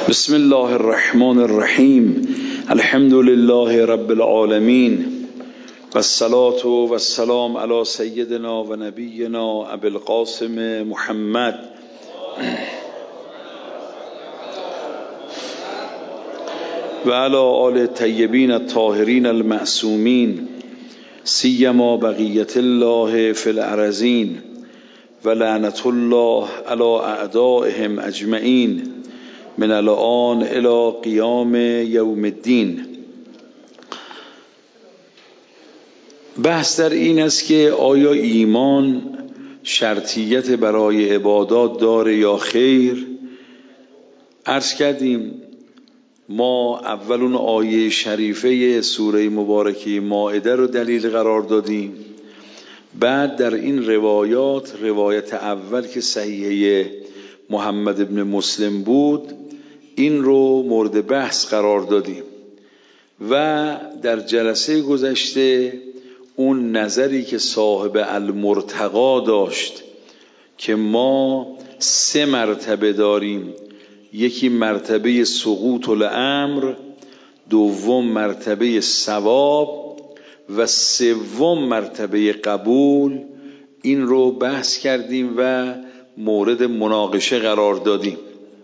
بسم الله الرحمن الرحیم. الحمد لله رب العالمین و الصلاة و السلام علی سیدنا و نبینا ابی القاسم محمد و علی آل الطیبین الطاهرین المعصومین سیما بقیت الله فی الارضین و لعنت الله علی اعدائهم اجمعین من الان الی قیام یوم الدین. بحث در این است که آیا ایمان شرطیت برای عبادات داره یا خیر؟ عرض کردیم ما اول اون آیه شریفه سوره مبارکه مائده رو دلیل قرار دادیم، بعد در این روایت اول که صحیحه محمد ابن مسلم بود این رو مورد بحث قرار دادیم و در جلسه گذشته اون نظری که صاحب المرتقا داشت که ما 3 مرتبه داریم، یکی مرتبه سقوط الامر، دوم مرتبه ثواب و سوم مرتبه قبول، این رو بحث کردیم و مورد مناقشه قرار دادیم.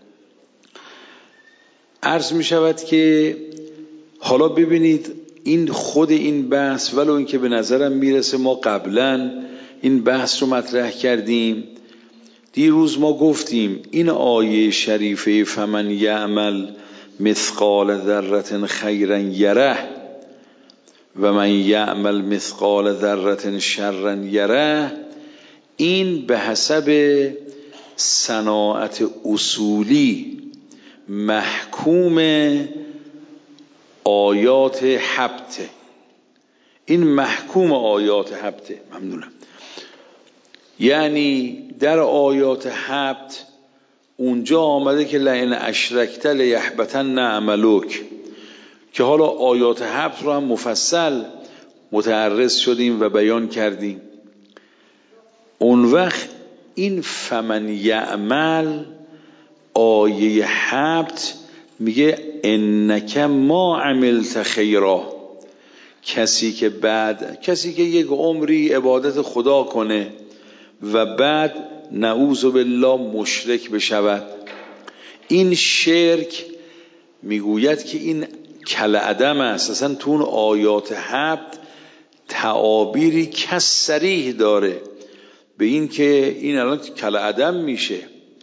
عرض می شود که حالا ببینید این خود این بحث ولو این که به نظرم میرسه ما قبلا این بحث رو مطرح کردیم. دیروز ما گفتیم این آیه شریفه فمن یعمل مثقال ذره خیرا یره و من یعمل مثقال ذره شرا یره، این به حسب صناعت اصولی محکوم آیات هبته، این محکوم آیات هبته. ممنونم. یعنی در آیات هبت اونجا آمده که لئن اشرکت لیحبطن عملک، که حالا آیات هبت رو هم مفصل متعرض شدیم و بیان کردیم. اون وقت این فمن یعمل آیه هبت میگه انک ما عملت خیرا، کسی که یک عمری عبادت خدا کنه و بعد نعوذ بالله مشرک بشود، این شرک میگوید که این کالعدم است. اصلا تو اون آیات هبت تعابیری کس صریح داره به این که این الان کالعدم میشه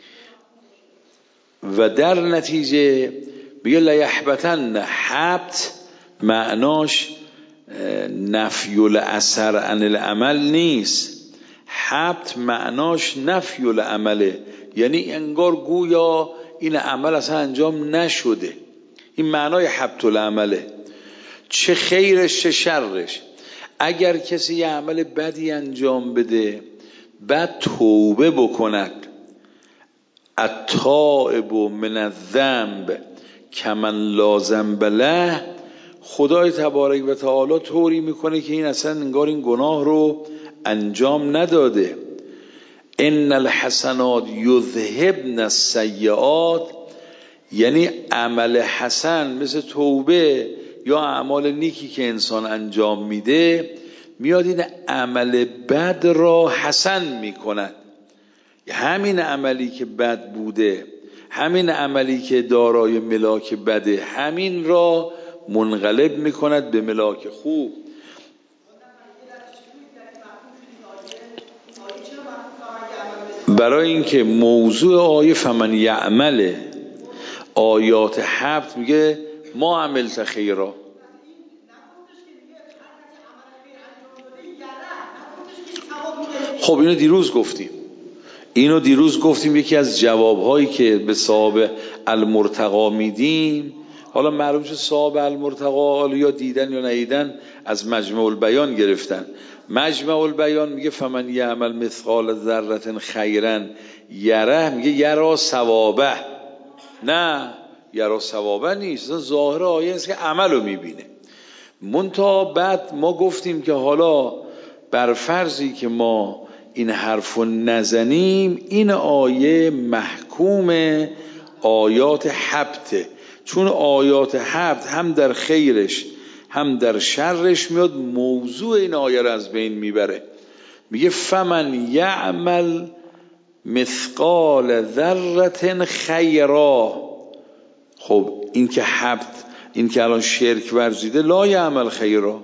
و در نتیجه میگه لیحبطن. حبط معناش نفی الاثر عن العمل نیست، حبط معناش نفی العمله، یعنی انگار گویا این عمل اصلا انجام نشده. این معنای حبط العمله، چه خیرش چه شرش. اگر کسی یه عمل بدی انجام بده بعد توبه بکند، التائب من الذنب کمن لا ذنب له، خدای تبارک و تعالی طوری میکنه که این اصلا انگار این گناه رو انجام نداده. ان الحسنات یذهبن السیئات، یعنی عمل حسن مثل توبه یا اعمال نیکی که انسان انجام میده میاد این عمل بد را حسن میکند. همین عملی که بد بوده، همین عملی که دارای ملاک بده، همین را منقلب میکند به ملاک خوب. برای اینکه موضوع آیه فمن یعمل آیات هبت میگه ما عملت خیرا. خب اینو دیروز گفتیم یکی از جوابهایی که به صاحب المرتقا میدیم، حالا معلوم شد صاحب المرتقا یا دیدن یا ندیدن، از مجمع البیان گرفتن. مجمع البیان میگه فمن یعمل مثقال ذره خیرا یره، میگه یرا ثوابه. نه، یرا ثوابه نیست، ظاهر آیه است که عملو میبینه. منتها بعد ما گفتیم که حالا بر فرضی که ما این حرفو نزنیم، این آیه محکوم آیات حبته، چون آیات حبت هم در خیرش هم در شرش میاد، موضوع این آیه رو از بین میبره. میگه فمن یعمل مثقال ذره خیرا. خب این که حبت، این که الان شرک ورزیده، لا یعمل خیرا.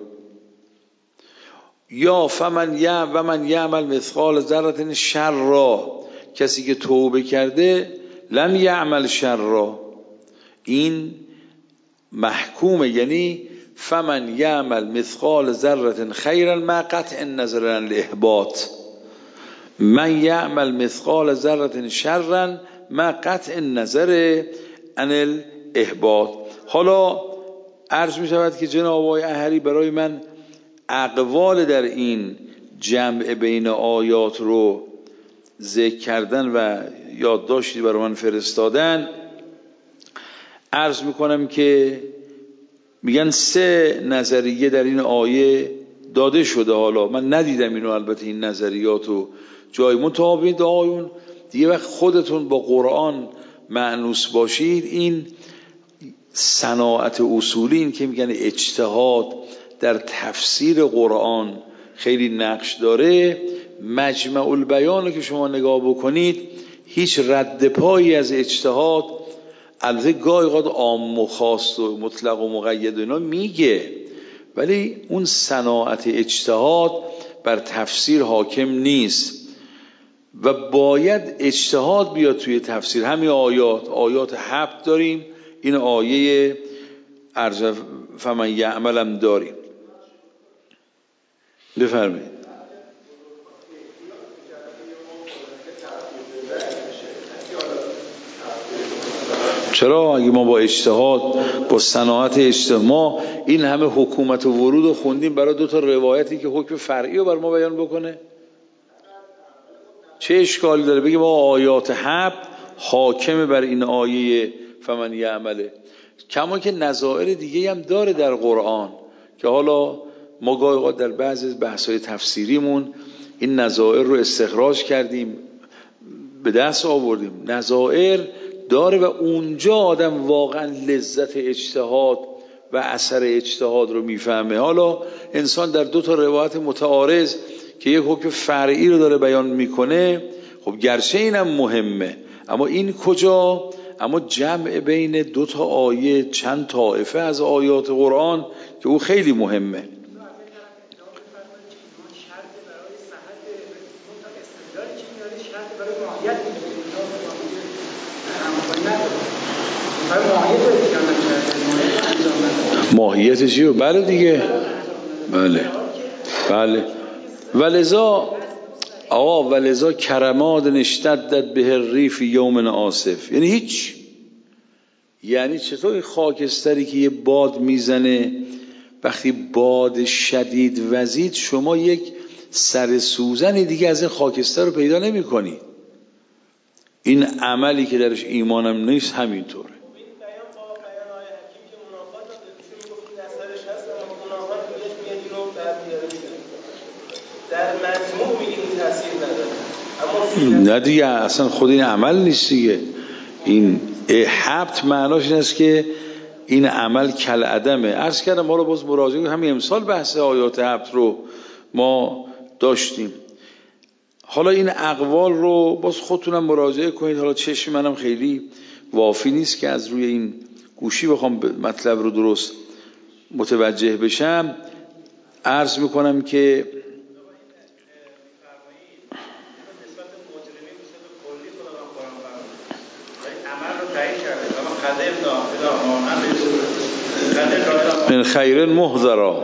یا فمن یعمل مثقال ذره شرا، کسی که توبه کرده لن یعمل شرا. این محکومه، یعنی فمن یعمل مثقال ذره خیرا مع قطع النظر عن الاحباط، من یعمل مثقال ذره شرا مع قطع النظر عن الاحباط. حالا عرض می شود که جناب آقای احری برای من اقوال در این جمع بین آیات رو ذکر کردن و یادداشتی برای من فرستادن. عرض میکنم که میگن 3 نظریه در این آیه داده شده. حالا من ندیدم اینو، البته این نظریات رو جای مطابقت آیون دیگه، وقت خودتون با قرآن معنوس باشید. این صناعت اصولی، این که میگن اجتهاد در تفسیر قرآن خیلی نقش داره. مجمع البیان رو که شما نگاه بکنید، هیچ رد پایی از اجتهاد، البته گاهی اوقات عام و خاص و مطلق و مقید اینا میگه، ولی اون صناعت اجتهاد بر تفسیر حاکم نیست و باید اجتهاد بیاد توی تفسیر. همین آیات حبت داریم، این آیه ارجف فمن یعملم داریم. بفرمایید. چرا؟ اگه ما با اجتهاد، با صناعت اجتهاد، ما این همه حکومت و ورود رو خوندیم برای 2 تا روایتی که حکم فرعی رو بر ما بیان بکنه، چه اشکالی داره بگیم ما آیات حبت حاکم بر این آیه فمن یعمله؟ کما که نظائر دیگه هم داره در قرآن که حالا ما گاهی اوقات در بعضی از بحث‌های تفسیریمون این نظائر رو استخراج کردیم، به دست آوردیم. نظائر داره و اونجا آدم واقعا لذت اجتهاد و اثر اجتهاد رو میفهمه. حالا انسان در 2 تا روایت متعارض که یک حکم فرعی رو داره بیان میکنه، خب گرچه اینم مهمه، اما این کجا؟ اما جمع بین 2 تا آیه، چند طایفه از آیات قرآن که او خیلی مهمه. ماهیت چیه؟ بله دیگه، بله. ولذا کرماد اشتدت به الریف یوم آصف، یعنی هیچ، یعنی چطور این خاکستری که یه باد میزنه، وقتی باد شدید وزید، شما یک سر سوزنی دیگه از این خاکستر رو پیدا نمی کنی. این عملی که درش ایمانم نیست همینطوره. در مجموع میگیم تاثیر نداره، اما نه دیگه اصلا خود این عمل نیست دیگه. این حبت معناش این است که این عمل کل عدمه. عرض کردم حالا باز مراجعه، همین امسال بحث آیات حبت رو ما داشتیم. حالا این اقوال رو باز خودتونم مراجعه کنید. حالا چشم منم خیلی وافی نیست که از روی این گوشی بخوام مطلب رو درست متوجه بشم. عرض میکنم که من خیر محضرا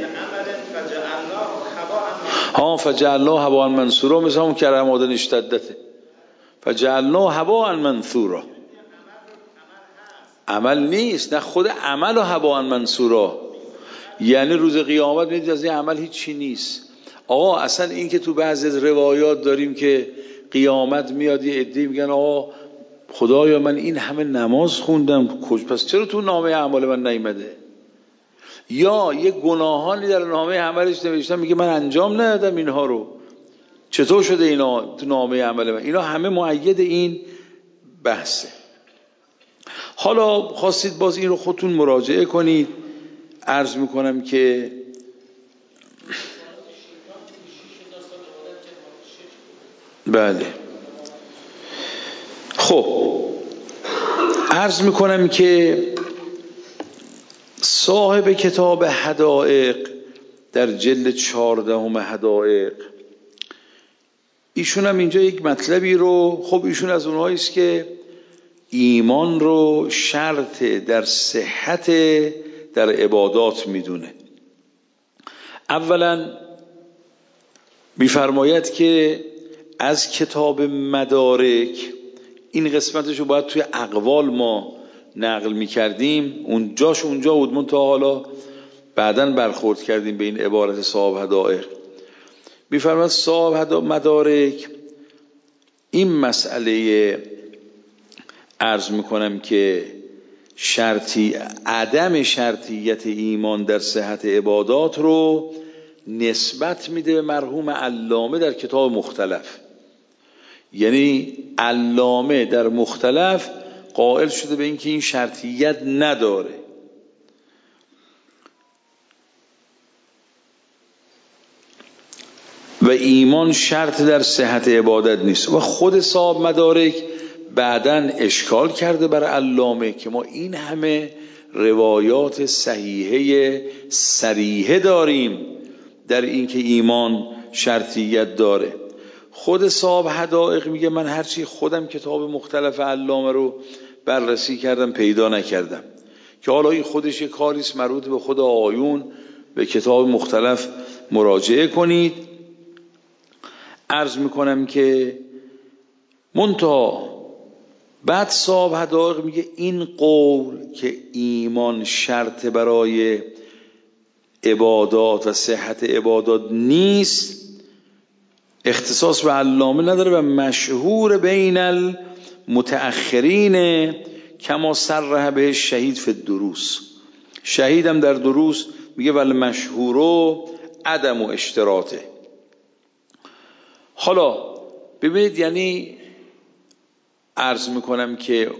فجعلناه هباء منثورا، مثل اون کرماد اشتدته فجعلناه هباء منثورا. عمل نیست، نه خود عمل و هباء منثورا، یعنی روز قیامت میدید از این عمل هیچی نیست. آقا اصلا این که تو بعضی از روایات داریم که قیامت میاد یه عده‌ای میگن آقا خدایا من این همه نماز خوندم، پس چرا تو نامه اعمال من نیامده؟ یا یه گناهانی در نامه عملش نوشتم میگه من انجام ندادم اینها رو، چطور شده اینا تو نامه عمل من؟ اینا همه مؤید این بحثه. حالا خواستید باز این رو خودتون مراجعه کنید. عرض میکنم که بله، خب عرض میکنم که صاحب کتاب حدائق در جلد 14 حدائق، ایشون هم اینجا یک مطلبی رو، خب ایشون از اونهایی است که ایمان رو شرط در صحت در عبادات میدونه. اولا میفرماید که از کتاب مدارک، این قسمتشو باید توی اقوال ما نقل میکردیم، اونجا بود، من تا حالا بعداً برخورد کردیم به این عبارت صاحب حدائق. میفرماید صاحب مدارک این مسئله عرض میکنم که عدم شرطیت ایمان در صحت عبادات رو نسبت میده به مرحوم علامه در کتاب مختلف. یعنی علامه در مختلف قائل شده به اینکه این شرطیت نداره. و ایمان شرط در صحت عبادت نیست. و خود صاحب مدارک بعداً اشکال کرده بر علامه که ما این همه روایات صحیحه صریحه داریم در اینکه ایمان شرطیت داره. خود صاحب حدائق میگه من هرچی خودم کتاب مختلف علامه رو بررسی کردم پیدا نکردم، که حالا این خودش یک کاریست مربوط به خود آیون، به کتاب مختلف مراجعه کنید. عرض میکنم که منتها بعد صاحب حدائق میگه این قول که ایمان شرط برای عبادات و صحت عبادات نیست اختصاص به علامه نداره و مشهور بین المتأخرین کما صرح به شهید فی الدروس. شهیدم در دروس میگه ولی مشهورو عدم و اشتراطه. حالا ببینید، یعنی عرض میکنم که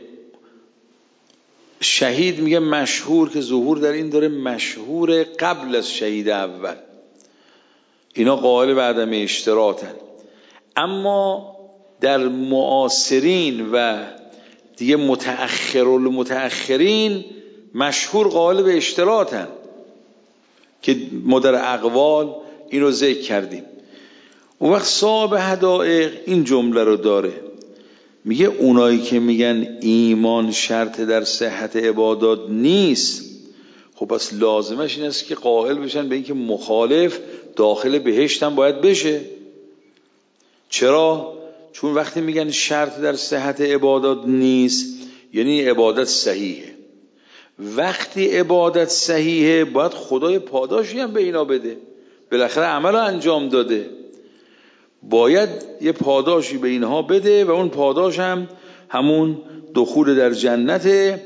شهید میگه مشهور که ظهور در این داره مشهور قبل از شهید اول، اینا قائل به عدم اشتراطن. اما در معاصرین و دیگه متأخرین مشهور قائل به اشتراطن که ما در اقوال این رو ذکر کردیم. اون وقت صاحب حدائق این جمله رو داره، میگه اونایی که میگن ایمان شرط در صحت عبادات نیست، خب پس لازمش این است که قائل بشن به اینکه مخالف داخل بهشت هم باید بشه. چرا؟ چون وقتی میگن شرط در صحت عبادات نیست یعنی عبادت صحیحه. وقتی عبادت صحیحه باید خدای پاداشی هم به اینا بده، بالاخره عمل انجام داده، باید یه پاداشی به اینها بده و اون پاداش هم همون دخول در جنته.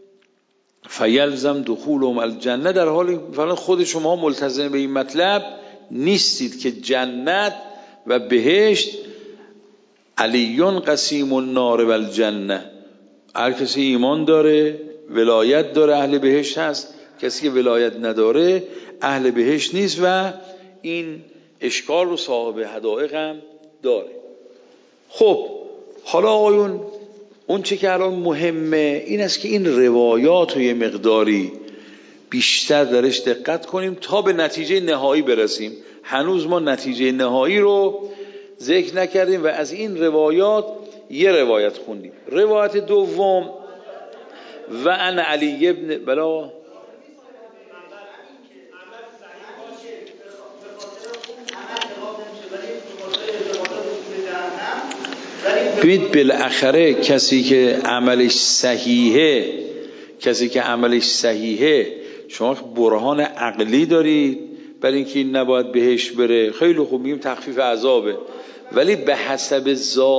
فیلزم دخولهم الجنه، در حالی مثلا خود شما ملتزم به این مطلب نیستید که جنت و بهشت علیون قسیم النار و الجنه، هر کسی ایمان داره ولایت داره اهل بهشت هست، کسی که ولایت نداره اهل بهشت نیست. و این اشکال رو صاحب حدائق هم داره. خب حالا آقایون، اون چه که الان مهمه این است که این روایات رو یه مقداری بیشتر درش دقت کنیم تا به نتیجه نهایی برسیم. هنوز ما نتیجه نهایی رو ذکر نکردیم و از این روایات یه روایت خوندیم. روایت دوم و ان علی ابن بلا ببینید، بالاخره کسی که عملش صحیحه شما خب برهان عقلی دارید برای اینکه این نباید بهش بره، خیلی خوب میگیم تخفیف عذابه، ولی به حسب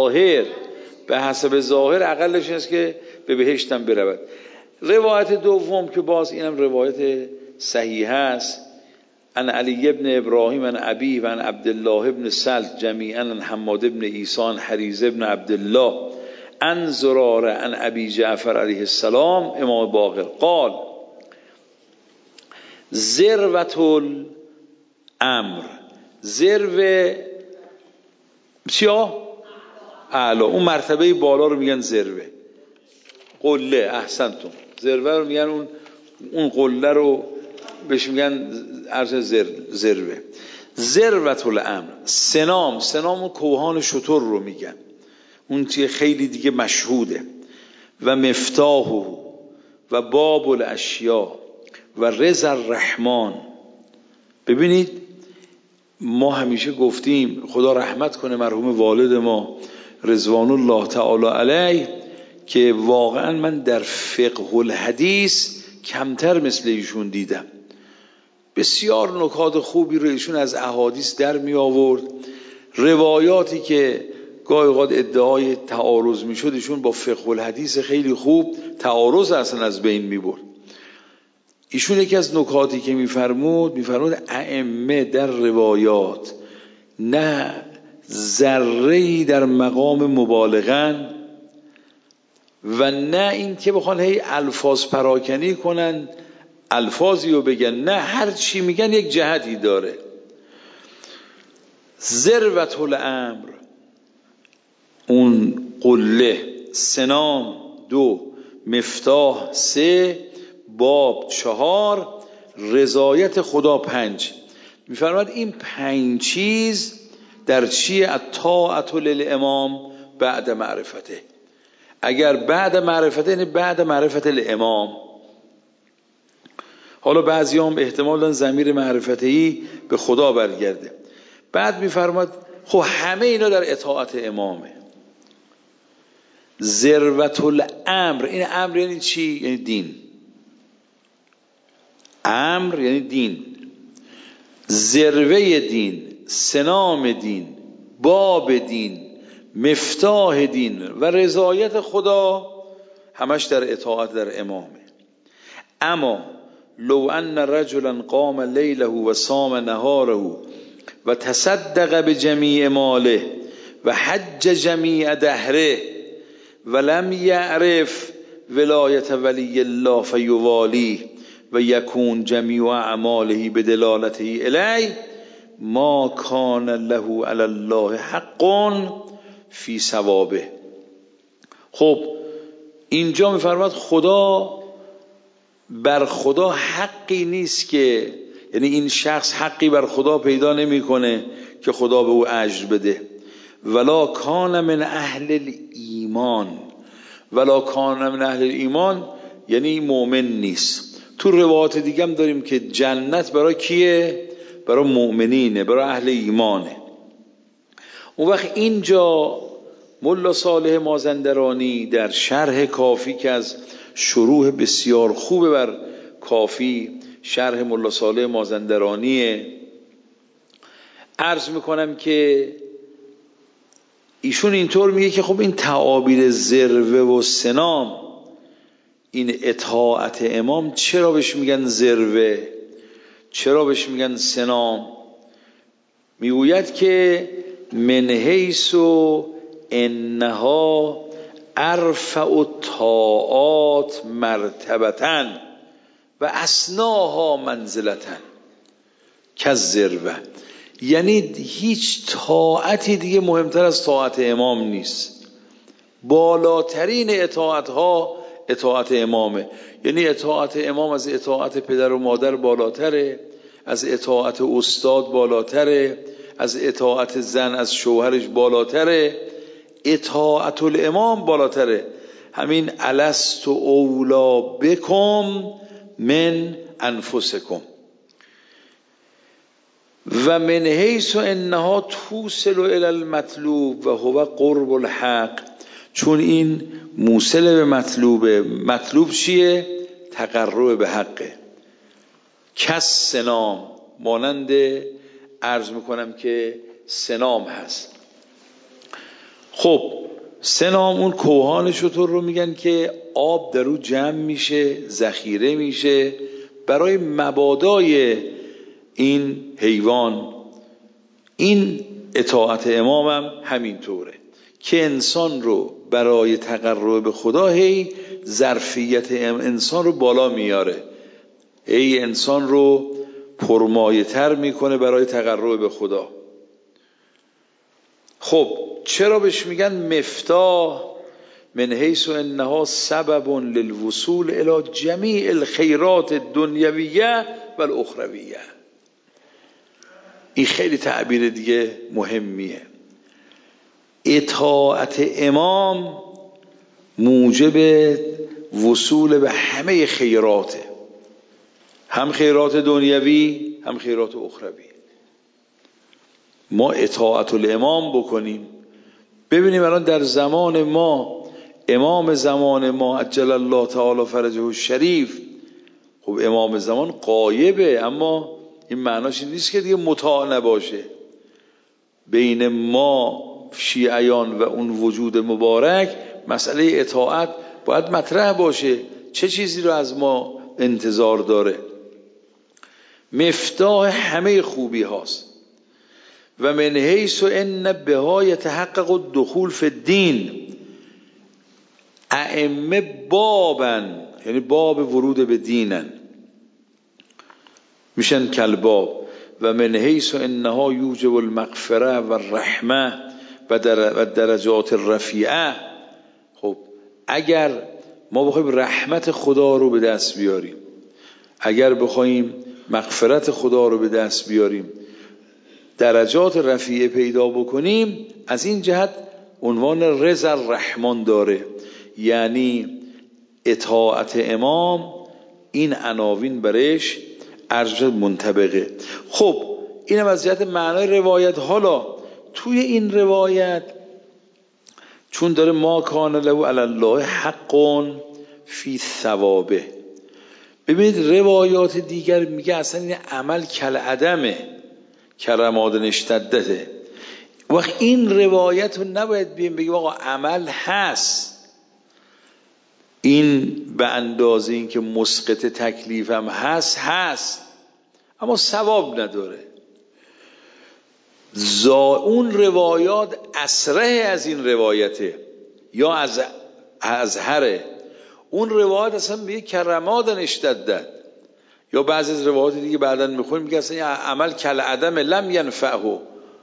ظاهر عقلش است که به بهشتم برود. روایت دوم که باز اینم روایت صحیح است، ان علی ابن ابراهیم ان ابی و ان عبدالله ابن سلت جمیعا ان حماد ابن عیسی حریز ابن عبدالله عن زراره عن ابی جعفر علیه السلام، امام باقر قال ذروة الامر، ذروه چیا؟ اعلا، اون مرتبه بالا رو میگن ذروه. قله، احسنتون، ذروه رو میگن اون قله رو بهش میگن عرض ذروه. ذروة الامر، سنام اون کوهان شتر رو میگن، اون چیه خیلی دیگه مشهوده. و مفتاحه و باب الاشیاء و رضا الرحمن. ببینید ما همیشه گفتیم خدا رحمت کنه مرحوم والد ما رضوان الله تعالی علیه، که واقعا من در فقه الحدیث کمتر مثل ایشون دیدم. بسیار نکات خوبی رو ایشون از احادیث در می آورد. روایاتی که گاهی اوقات ادعای تعارض می شد ایشون با فقه الحدیث خیلی خوب تعارض اصلا از بین می برد. ایشون یکی از نکاتی که میفرمود ائمه در روایات نه ذره‌ای در مقام مبالغن و نه این که بخوان هی الفاظ پراکنی کنن الفاظی رو بگن، نه، هر چی میگن یک جهتی داره. ذروة الامر اون قله، سنام 2، مفتاح 3، باب 4، رضایت خدا 5. میفرماد این 5 چیز در چیه؟ الطاعة للامام بعد معرفته. اگر بعد معرفته، یعنی بعد معرفت الامام. حالا بعضی هم احتمال دارن ضمیر معرفتهی به خدا برگرده. بعد میفرماد خب همه اینا در اطاعت امامه. ذروة الامر، این امر یعنی چی؟ یعنی دین. امر یعنی دین، ذروه دین، سنام دین، باب دین، مفتاح دین و رضایت خدا، همش در اطاعت در امامه. اما لو ان رجلا قام لیله و صام نهاره و تصدق بجمیع ماله و حج جمیع دهره ولم یعرف ولایت ولی الله فیوالی و یکون جمیع اعماله بدلالته الی ما کان له علی الله حق فی ثوابه. خب اینجا میفرماد بر خدا حقی نیست که، یعنی این شخص حقی بر خدا پیدا نمیکنه که خدا به او اجر بده. ولا کان من اهل الایمان، ولا کان من اهل الایمان یعنی مؤمن نیست. تو روایات دیگه هم داریم که جنت برای کیه؟ برای مؤمنینه، برای اهل ایمانه. اون وقت اینجا ملا صالح مازندرانی در شرح کافی که از شروح بسیار خوب بر کافی، شرح ملا صالح مازندرانیه، عرض میکنم که ایشون اینطور میگه که خب این تعابیر ذروه و سنام، این اطاعت امام، چرا بهش میگن ذروه، چرا بهش میگن سنام؟ میگوید که من حیث انها ارفع الطاعات مرتبةً و اسناها منزلةً کالذروه. یعنی هیچ طاعتی دیگه مهمتر از طاعت امام نیست. بالاترین اطاعت ها اطاعت امامه. یعنی اطاعت امام از اطاعت پدر و مادر بالاتره، از اطاعت استاد بالاتره، از اطاعت زن از شوهرش بالاتره، اطاعت الامام بالاتره. همین الست اولا بکم من انفسکم. و من حیث انها توصل الی المطلوب و هو قرب الحق، چون این موصل به مطلوبه. مطلوب چیه؟ تقرب به حقه. کس سنام، مانند عرض میکنم که سنام هست. خب سنام اون کوهان شتر رو میگن که آب در او جمع میشه، ذخیره میشه برای مبادای این حیوان. این اطاعت امام هم همین طوره. که انسان رو برای تقرب به خدا هی ظرفیت انسان رو بالا میاره، هی انسان رو پرمایه تر میکنه برای تقرب به خدا. خب چرا بهش میگن مفتاح؟ من حیث انها سبب للوصول الى جمیع الخیرات الدنیویه و الاخرویه. این خیلی تعبیر دیگه مهمیه. اطاعت امام موجب وصول به همه خیراته، هم خیرات دنیوی هم خیرات اخروی. ما اطاعت الامام بکنیم. ببینیم الان در زمان ما، امام زمان ما عجل الله تعالی فرجه الشریف، خب امام زمان غایبه، اما این معناش این نیست که دیگه مطاع نباشه. بین ما شیعیان و اون وجود مبارک مسئله اطاعت باید مطرح باشه. چه چیزی رو از ما انتظار داره؟ مفتاح همه خوبی هاست. و من حیث ان بها یتحقق الدخول فی الدین، ائمه بابن، یعنی باب ورود به دینن، میشن کلباب. و من حیث انها یوجب المغفره و الرحمه و درجات الرفیعه. خب اگر ما بخوایم رحمت خدا رو به دست بیاریم، اگر بخوایم مغفرت خدا رو به دست بیاریم، درجات رفیعه پیدا بکنیم، از این جهت عنوان رضا الرحمن داره. یعنی اطاعت امام این عناوین برش ارجح منطبقه. خب اینم از جهت معنای روایت. حالا توی این روایت چون داره ما کان له علی الله حق فی ثوابه، ببینید روایات دیگر میگه اصلا این عمل کالعدمه، کرماد اشتدته. وقت این روایت رو نباید بگیم آقا عمل هست، این به اندازه این که مسقط تکلیفم هست اما ثواب نداره. اون روایات اسرع از این روایته یا از ازهره. اون روایت اصلا میگه کرماد اشتدت، یا بعضی از روایات دیگه بعداً میخونیم میگه اصلا عمل کالعدم لم ینفعه.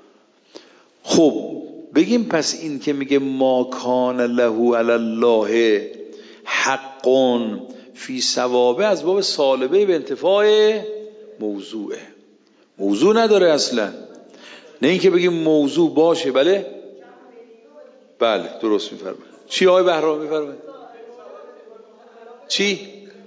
خب بگیم پس این که میگه ما کان له علی الله حق فی ثوابه از باب سالبه به انتفاع موضوعه، موضوع نداره اصلا. نه اینکه بگیم موضوع باشه. بله درست میفرمایید. چی آقای بهرام میفرمایید؟ چی؟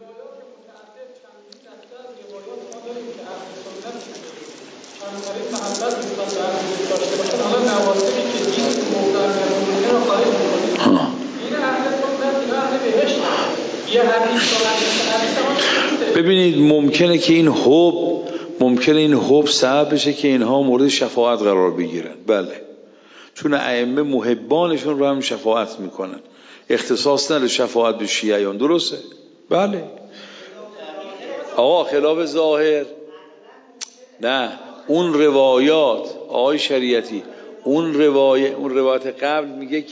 ببینید ممکنه که این حب سبب بشه که اینها مورد شفاعت قرار بگیرن. بله، چون ائمه محبانشون رو هم شفاعت میکنن، اختصاص نداره شفاعت به شیعیان. درسته؟ بله. آقا خلاف ظاهر نه. اون روایات آقای شریعتی، اون روایت قبل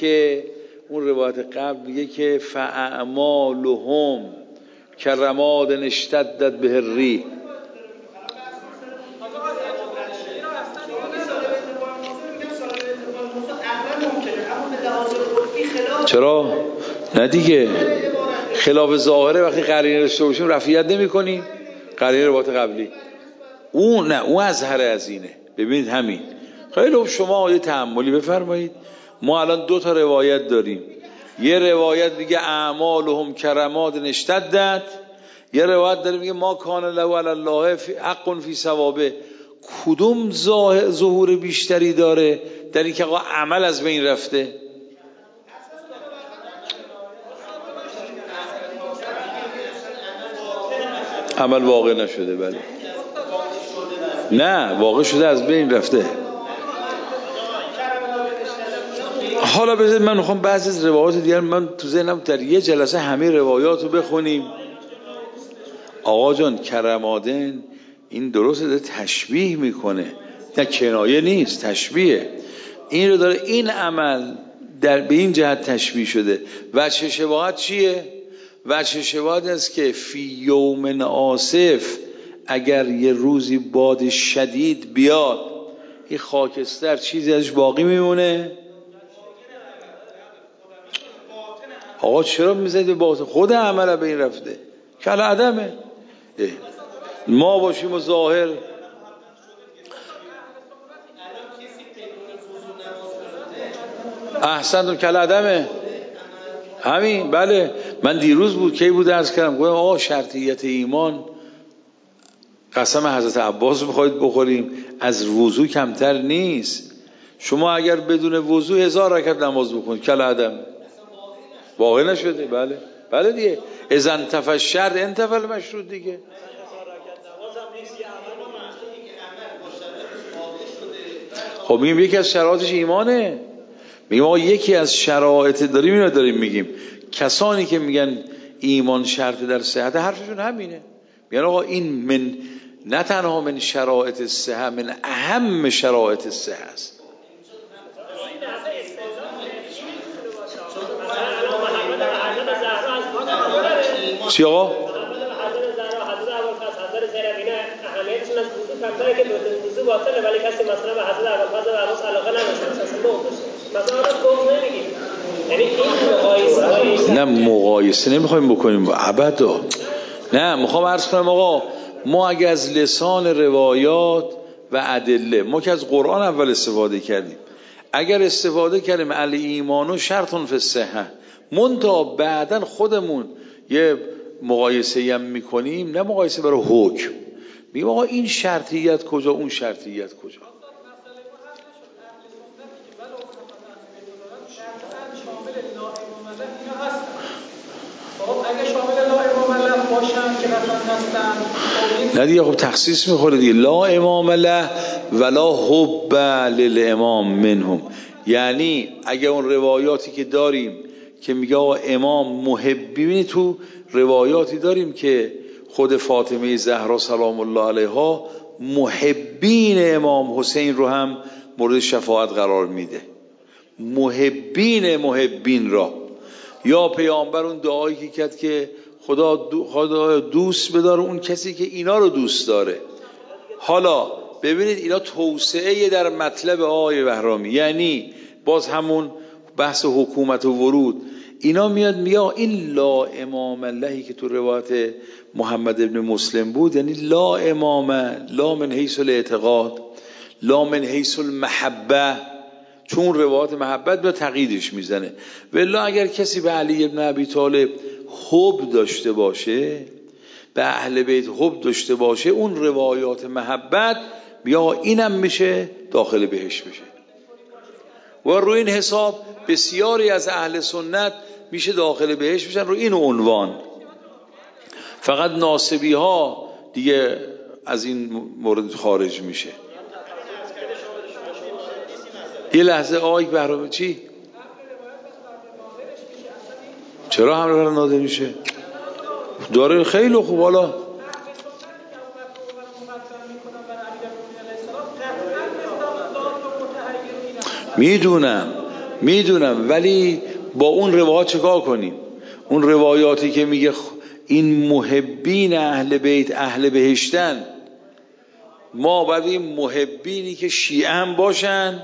میگه که فاعمالهم کرماد اشتدت به الریح. چرا؟ نه دیگه، خلاف ظاهره. وقتی قرینه داشته باشیم رفعیت نمی کنیم. قرینه روایت قبلی اون نه، اون ازهر از اینه. ببینید همین. خیلی شما یه تأملی بفرمایید. ما الان 2 تا روایت داریم. یه روایت میگه اعمالهم کرماد اشتدت، یه روایت داره میگه ما کان له علی الله حق فی ثوابه. کدوم ظهور بیشتری داره در این که آقا عمل از بین رفته؟ عمل واقع نشده. بله، نه واقع شده، از بین رفته. حالا بذارید من میخوام بعضی از روایات دیگر من تو ذهنم در یه جلسه همه روایات رو بخونیم. آقا جان کرمادن این درسته تشبیه میکنه، نه کنایه نیست، تشبیه. این رو داره، این عمل به این جهت تشبیه شده. وجه شباهت چیه؟ وجه شباهت است که فی یوم آصف، اگر یه روزی باد شدید بیاد، این خاکستر چیزی ازش باقی میمونه؟ آقا چرا میزنید به باطن؟ خود عمله به این رفته کل عدمه. ما باشیم و ظاهر احسنتون کل عدمه همین. بله من دیروز بود کی بود عرض کردم، گفتم آقا شرطیت ایمان قسم حضرت عباس بخواید بخوریم از وضو کمتر نیست. شما اگر بدون وضو 1000 رکعت نماز بکنید کل عدم واقع نشده. بله بله دیگه اذا انتفى الشرط انتفى المشروط دیگه. خب میگیم یکی از شرایطش ایمانه. میگیم آقا یکی از شرایط داریم میگیم کسانی که میگن ایمان شرط در صحت، حرفشون همینه. میگن آقا این من نه تنها من شرایط الصحه، من اهم شرایط الصحه است. چی آقا؟ نه مقایسه نمیخوایم بکنیم با ابدا. نه میخوام عرض کنم آقا ما اگه از لسان روایات و ادله، ما که از قرآن اول استفاده کردیم، اگر استفاده کردیم الایمان شرطن فی الصحه، منتها بعدن خودمون یه مقایسه هم میکنیم، نه مقایسه برای حکم، میگیم آقا این شرطیت کجا اون شرطیت کجا. نه دیگه خب تخصیص میخوره دیگه، لا امام له ولا حب للامام منهم. یعنی اگه اون روایاتی که داریم که میگه امام محبی، ببینید تو روایاتی داریم که خود فاطمه زهرا سلام الله علیها محبین امام حسین رو هم مورد شفاعت قرار میده، محبین را. یا پیامبر اون دعایی که کرد که خدا دوست بداره اون کسی که اینا رو دوست داره. حالا ببینید اینا توسعه در مطلب آقای بهرامی، یعنی باز همون بحث حکومت و ورود، اینا میاد میگه این لا امام اللهی که تو روایت محمد ابن مسلم بود، یعنی لا امام، لا من حیث الاعتقاد، لا من حیث المحبه، چون روایت محبت به تقییدش میزنه. والله اگر کسی به علی ابن ابی طالب حب داشته باشه، به اهل بیت حب داشته باشه، اون روایات محبت بیا اینم میشه داخل بهش بشه. و روی این حساب بسیاری از اهل سنت میشه داخل بهش بشن روی این عنوان. فقط ناصبی ها دیگه از این مورد خارج میشه. یه لحظه آقای بهرامی چی؟ چرا حمله بر نادر میشه؟ داره خیلی خوب. حالا میدونم ولی با اون روایات چیکار کنیم؟ اون روایاتی که میگه این محبین اهل بیت اهل بهشتن، ما باید این محبینی که شیعه هم باشن.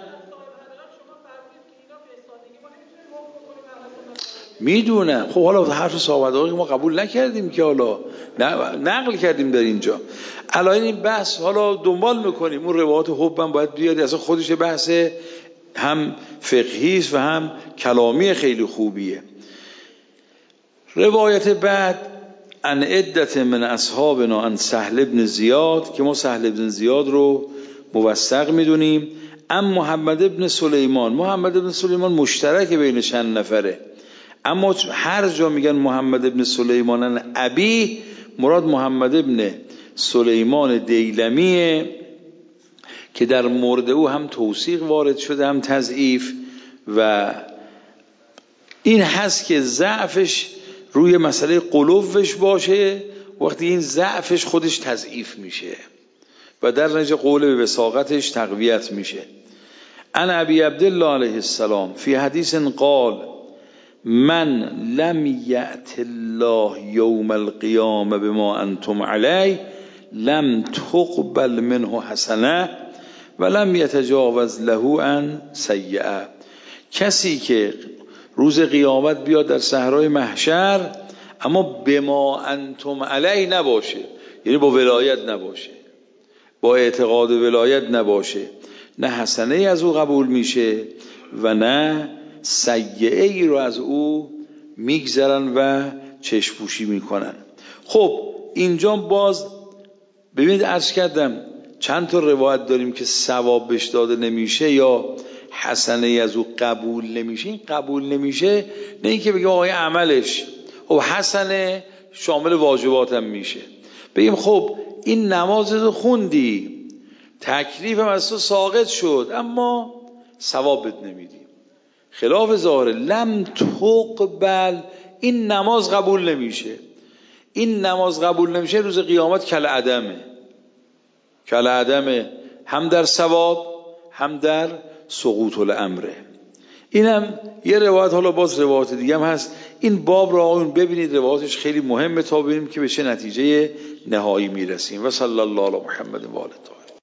میدونم خب حالا حرف صحابه ما قبول نکردیم که حالا نقل کردیم در اینجا. الان این بحث حالا دنبال میکنیم، اون روایات حب هم باید بیاد، اصلا خودش بحث هم فقهی است و هم کلامی خیلی خوبیه. روایت بعد ان عدت من اصحابنا ان سهل بن زیاد، که ما سهل بن زیاد رو موثق میدونیم. محمد بن سلیمان مشترک بین چند نفره، اما هر جا میگن محمد بن سلیمان ابی، مراد محمد بن سلیمان دیلمیه که در مورد او هم توثیق وارد شده هم تضعیف، و این هست که ضعفش روی مسئله قلوبش باشه، وقتی این ضعفش خودش تضعیف میشه و در نتیجه قول به وثاقتش تقویت میشه. عن ابی عبدالله علیه السلام فی حدیث قال من لم یأت الله یوم القیامه بما انتم علیه لم تقبل منه حسنه ولم یتجاوز له عن سیئه. کسی که روز قیامت بیاد در صحرای محشر اما بما انتم علیه نباشه، یعنی با ولایت نباشه، با اعتقاد ولایت نباشه، نه حسنه ای از او قبول میشه و نه سیئه ای رو از او میگذرن و چشم‌پوشی میکنن. خب اینجا باز ببینید عرض کردم چند تا روایت داریم که ثواب بهش داده نمیشه یا حسنه ای از او قبول نمیشه. این قبول نمیشه نه اینکه بگیم آقای عملش، خب حسنه شامل واجبات هم میشه، بگیم خب این نماز رو خوندی تکلیف هم از تو ساقط شد اما ثواب بهت نمیدیم، خلاف ظاهره. لم تقبل، این نماز قبول نمیشه. این نماز قبول نمیشه روز قیامت کل عدمه، هم در ثواب هم در سقوط الامره. اینم یه روایت، حالا باز روایت دیگه هم هست. این باب را آقایون ببینید، روایتش خیلی مهمه تا ببینیم که به چه نتیجه نهایی میرسیم. و صلی الله علی محمد و آله.